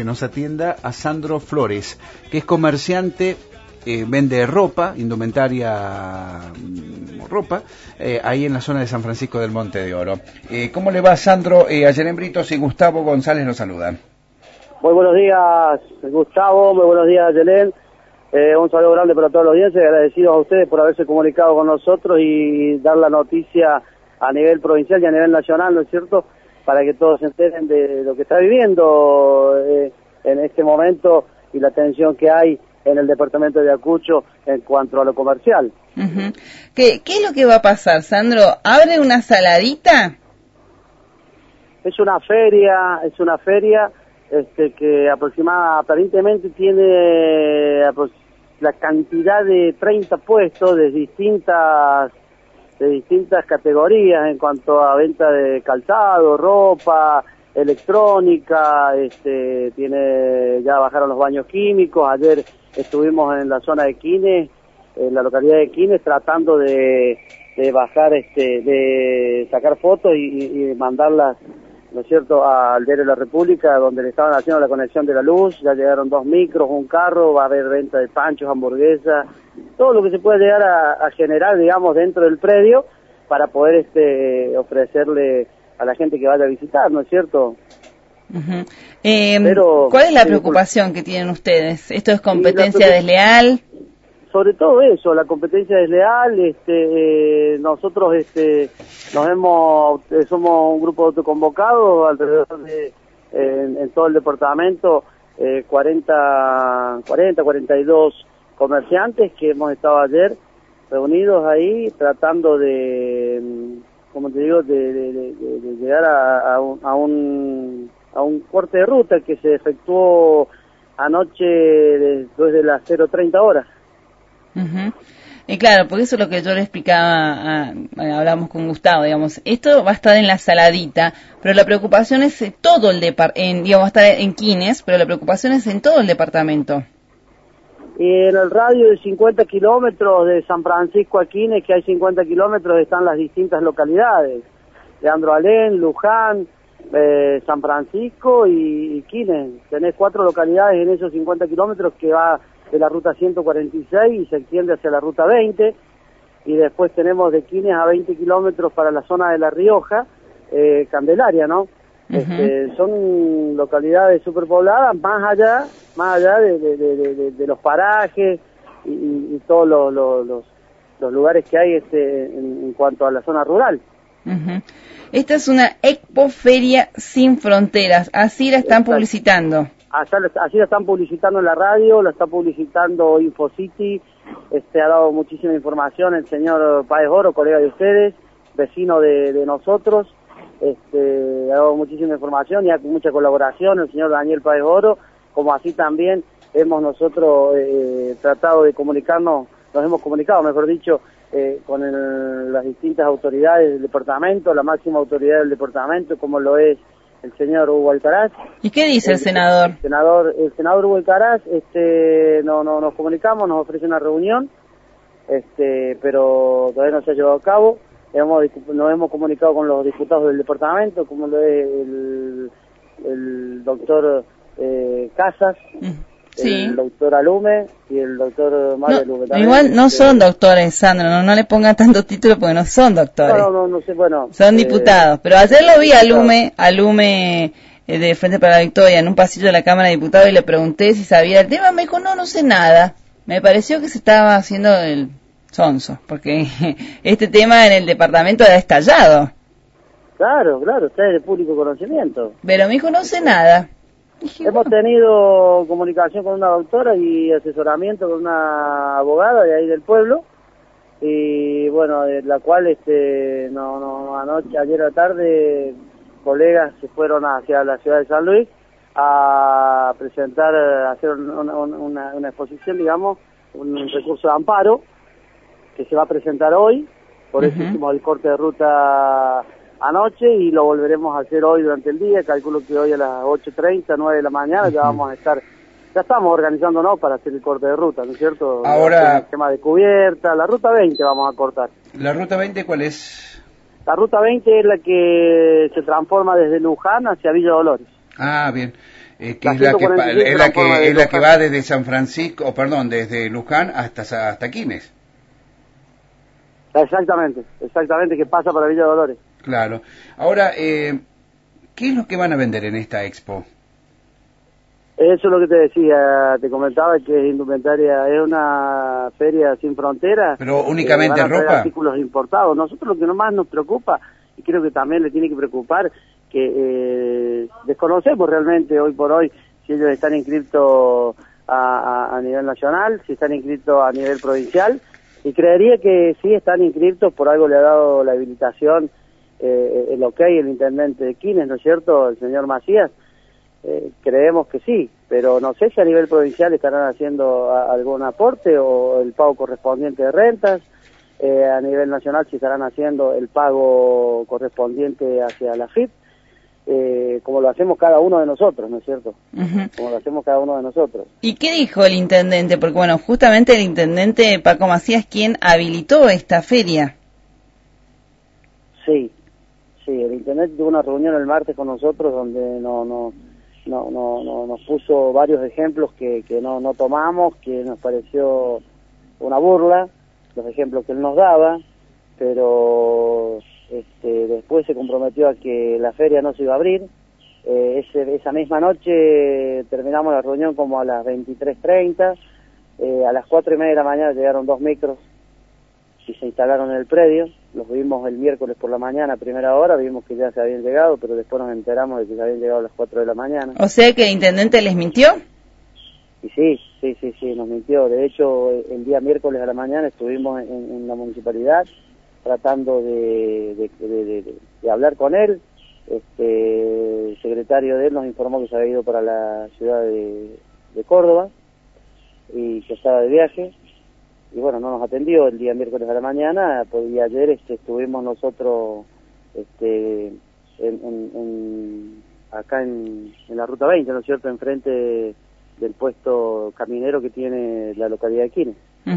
que nos atienda a Sandro Flores, que es comerciante, vende ropa, indumentaria, ropa, ahí en la zona de San Francisco del Monte de Oro. ¿Cómo le va, Sandro? Ayelen Britos y Gustavo González nos saludan. Muy buenos días, Gustavo, muy buenos días, Ayelen. Un saludo grande para toda la audiencia, agradecidos a ustedes por haberse comunicado con nosotros y dar la noticia a nivel provincial y a nivel nacional, ¿no es cierto?, para que todos se enteren de lo que está viviendo en este momento y la tensión que hay en el departamento de Ayacucho en cuanto a lo comercial. Uh-huh. ¿Qué es lo que va a pasar, Sandro? ¿Abre una saladita? Es una feria que aparentemente tiene la cantidad de 30 puestos de distintas categorías en cuanto a venta de calzado, ropa, electrónica, ya bajaron los baños químicos. Ayer estuvimos en la zona de Quines, en la localidad de Quines, tratando de bajar, de sacar fotos y mandarlas, ¿no es cierto?, al diario de la República, donde le estaban haciendo la conexión de la luz. Ya llegaron 2 micros, un carro, va a haber venta de panchos, hamburguesas, todo lo que se puede llegar a generar, digamos, dentro del predio para poder ofrecerle a la gente que vaya a visitar, ¿no es cierto? Uh-huh. Pero ¿cuál es la preocupación que tienen ustedes? ¿Esto es competencia desleal? Sobre todo eso, la competencia desleal. Nosotros somos un grupo de autoconvocados alrededor de en todo el departamento, 42 comerciantes que hemos estado ayer reunidos ahí tratando de, como te digo, de llegar a un corte de ruta que se efectuó anoche después de las 0:30 horas. Uh-huh. Y claro, porque eso es lo que yo le explicaba, hablamos con Gustavo, digamos, esto va a estar en la saladita, pero la preocupación es todo el departamento, va a estar en Quines, pero la preocupación es en todo el departamento. Y en el radio de 50 kilómetros de San Francisco a Quines, que hay 50 kilómetros, están las distintas localidades, Leandro Alén, Luján, San Francisco y Quines. Tenés 4 localidades en esos 50 kilómetros que va de la ruta 146 y se extiende hacia la ruta 20, y después tenemos de Quines a 20 kilómetros para la zona de La Rioja, Candelaria, ¿no? Uh-huh. Son localidades superpobladas, más allá de los parajes y todos los lugares que hay en cuanto a la zona rural. Uh-huh. Esta es una expoferia sin fronteras, así la están publicitando. Así la están publicitando en la radio, la está publicitando InfoCity, ha dado muchísima información el señor Páez Oro, colega de ustedes, vecino de nosotros, ha dado muchísima información y hay mucha colaboración el señor Daniel Páez Oro, como así también hemos nosotros tratado de comunicarnos, nos hemos comunicado, mejor dicho, con las distintas autoridades del departamento, la máxima autoridad del departamento, como lo es el señor Hugo Alcaraz. ¿Y qué dice el senador? El senador Hugo Alcaraz, nos comunicamos, nos ofrece una reunión, pero todavía no se ha llevado a cabo. Nos hemos comunicado con los diputados del departamento, como lo es el doctor Casas, sí, el doctor Alume y el doctor Mario Alume. También, igual no son doctores, Sandro, no le pongan tanto título porque no son doctores. No sé, bueno. Son diputados, pero ayer lo vi a Alume de Frente para la Victoria en un pasillo de la Cámara de Diputados y le pregunté si sabía el tema, me dijo no sé nada. Me pareció que se estaba haciendo el sonso, porque este tema en el departamento ha estallado. Claro, está de público conocimiento. Pero me dijo no sé nada. Hemos tenido comunicación con una doctora y asesoramiento con una abogada de ahí del pueblo, y bueno, de la cual anoche, ayer a la tarde, colegas se fueron hacia la ciudad de San Luis a presentar, a hacer una exposición, digamos, un recurso de amparo que se va a presentar hoy. Por eso hicimos el corte de ruta anoche y lo volveremos a hacer hoy durante el día. Calculo que hoy a las 8:30, 9 de la mañana ya vamos a estar, ya estamos organizándonos para hacer el corte de ruta, ¿no es cierto? Ahora, el tema de cubierta, la ruta 20 vamos a cortar. ¿La ruta 20 cuál es? La ruta 20 es la que se transforma desde Luján hacia Villa Dolores. Ah, bien. que es la que va desde San Francisco, o perdón, desde Luján hasta Quines. Exactamente, que pasa para Villa Dolores. Claro. Ahora, ¿qué es lo que van a vender en esta expo? Eso es lo que te decía, te comentaba que es indumentaria, es una feria sin fronteras. Pero únicamente van a ropa. Artículos importados. Nosotros lo que más nos preocupa, y creo que también le tiene que preocupar, que desconocemos realmente hoy por hoy si ellos están inscritos a nivel nacional, si están inscritos a nivel provincial, y creería que sí están inscritos, por algo le ha dado la habilitación, el ok, el intendente de Quines, ¿no es cierto?, el señor Macías. Creemos que sí, pero no sé si a nivel provincial estarán haciendo algún aporte o el pago correspondiente de rentas, a nivel nacional si estarán haciendo el pago correspondiente hacia la FIP, como lo hacemos cada uno de nosotros, ¿no es cierto? Como lo hacemos cada uno de nosotros. ¿Y qué dijo el intendente? Porque bueno, justamente el intendente Paco Macías quien habilitó esta feria. Sí, el intendente tuvo una reunión el martes con nosotros donde nos puso varios ejemplos que no tomamos, que nos pareció una burla, los ejemplos que él nos daba, pero después se comprometió a que la feria no se iba a abrir. Esa misma noche terminamos la reunión como a las 23:30, a las 4:30 de la mañana llegaron 2 micros y se instalaron en el predio. Los vimos el miércoles por la mañana a primera hora, vimos que ya se habían llegado, pero después nos enteramos de que ya habían llegado a las 4 de la mañana. O sea que el intendente les mintió. Y sí, nos mintió. De hecho, el día miércoles a la mañana estuvimos en la municipalidad tratando de hablar con él. El secretario de él nos informó que se había ido para la ciudad de Córdoba y que estaba de viaje. Y bueno, no nos atendió el día miércoles a la mañana, y ayer estuvimos nosotros acá en la Ruta 20, ¿no es cierto?, enfrente del puesto caminero que tiene la localidad de Quines.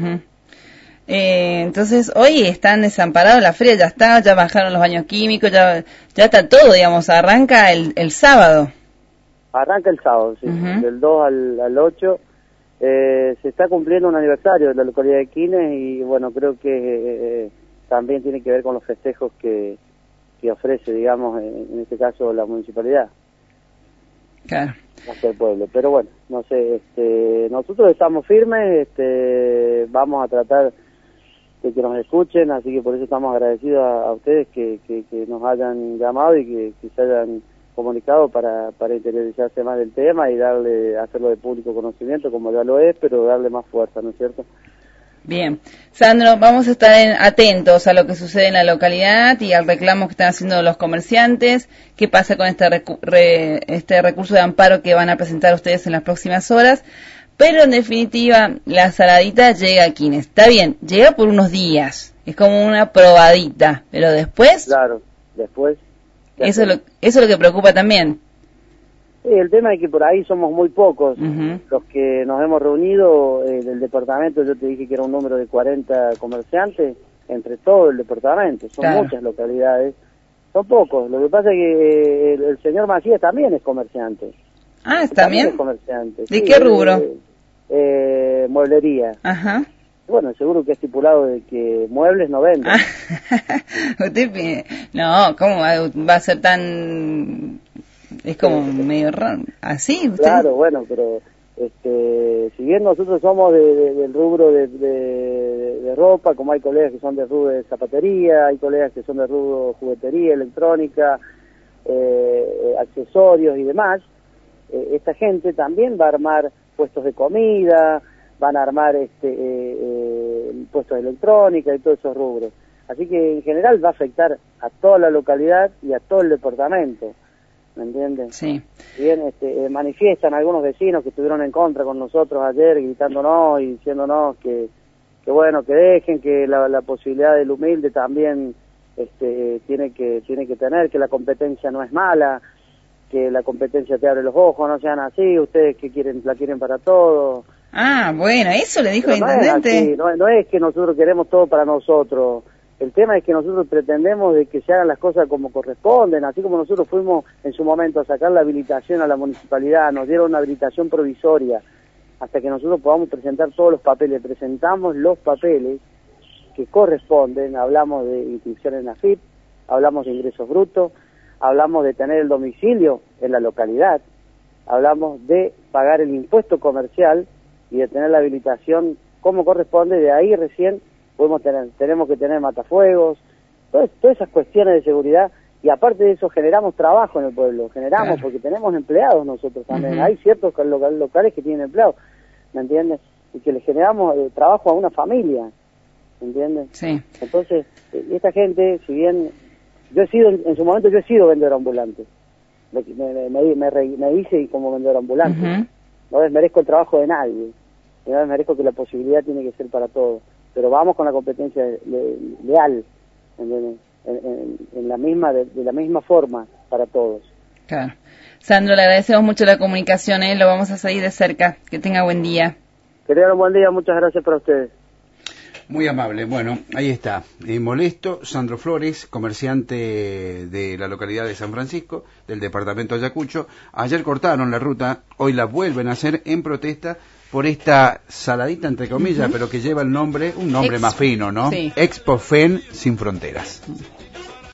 Entonces, hoy están desamparados, la feria ya está, ya bajaron los baños químicos, ya está todo, digamos, arranca el sábado. Arranca el sábado, sí, del 2 al 8. Se está cumpliendo un aniversario de la localidad de Quines y bueno, creo que también tiene que ver con los festejos que ofrece, digamos, en este caso la municipalidad. Claro. Hacia el pueblo, pero bueno, no sé, nosotros estamos firmes, vamos a tratar de que nos escuchen, así que por eso estamos agradecidos a ustedes que nos hayan llamado y que se hayan comunicado para interiorizarse más del tema y hacerlo de público conocimiento como ya lo es, pero darle más fuerza, ¿no es cierto? Bien. Sandro, vamos a estar atentos a lo que sucede en la localidad y al reclamo que están haciendo los comerciantes. ¿Qué pasa con este recurso de amparo que van a presentar ustedes en las próximas horas? Pero en definitiva, la saladita llega a Quines. Está bien, llega por unos días. Es como una probadita. Pero después... Claro, después... Eso es lo que preocupa también. Sí, el tema es que por ahí somos muy pocos los que nos hemos reunido del departamento. Yo te dije que era un número de 40 comerciantes entre todo el departamento. Son muchas localidades, son pocos. Lo que pasa es que el señor Macías también es comerciante. Ah, ¿también? Es comerciante. ¿De qué rubro? Mueblería. Ajá. Bueno, seguro que es estipulado de que muebles no venden. No, ¿cómo va a ser tan...? Es como medio raro. ¿Así? ¿Usted? Claro, bueno, pero si bien nosotros somos del rubro de ropa, como hay colegas que son de rubro de zapatería, hay colegas que son de rubro juguetería, electrónica, accesorios y demás, esta gente también va a armar puestos de comida, van a armar puestos de electrónica y todos esos rubros. Así que en general va a afectar a toda la localidad y a todo el departamento, ¿me entienden? Sí. Si bien manifiestan algunos vecinos que estuvieron en contra con nosotros ayer, gritándonos y diciéndonos que bueno, que dejen, que la posibilidad del humilde también tiene que tener, que la competencia no es mala, que la competencia te abre los ojos, no sean así, ustedes que la quieren para todo. Ah, bueno, eso le dijo el intendente. intendente. No es que nosotros queremos todo para nosotros. El tema es que nosotros pretendemos de que se hagan las cosas como corresponden, así como nosotros fuimos en su momento a sacar la habilitación a la municipalidad, nos dieron una habilitación provisoria, hasta que nosotros podamos presentar todos los papeles. Presentamos los papeles que corresponden, hablamos de inscripción en AFIP, hablamos de ingresos brutos, hablamos de tener el domicilio en la localidad, hablamos de pagar el impuesto comercial y de tener la habilitación como corresponde. De ahí recién tenemos que tener matafuegos, todas esas cuestiones de seguridad, y aparte de eso generamos trabajo en el pueblo, Claro. porque tenemos empleados nosotros también. Ujú. Hay ciertos locales que tienen empleados, ¿me entiendes? Y que le generamos trabajo a una familia, ¿me entiendes? Sí. Entonces, esta gente, si bien en su momento yo he sido vendedor ambulante, me hice como vendedor ambulante, Ujú. no desmerezco el trabajo de nadie, y no desmerezco que la posibilidad tiene que ser para todos, pero vamos con la competencia leal, ¿entiendes? En la misma forma para todos. Claro. Sandro, le agradecemos mucho la comunicación, lo vamos a seguir de cerca. Que tenga buen día. Que tengan un buen día, muchas gracias para ustedes. Muy amable. Bueno, ahí está. Molesto, Sandro Flores, comerciante de la localidad de San Francisco, del departamento de Ayacucho. Ayer cortaron la ruta, hoy la vuelven a hacer en protesta por esta saladita, entre comillas, pero que lleva un nombre más fino, ¿no? Sí. Expo FEN Sin Fronteras.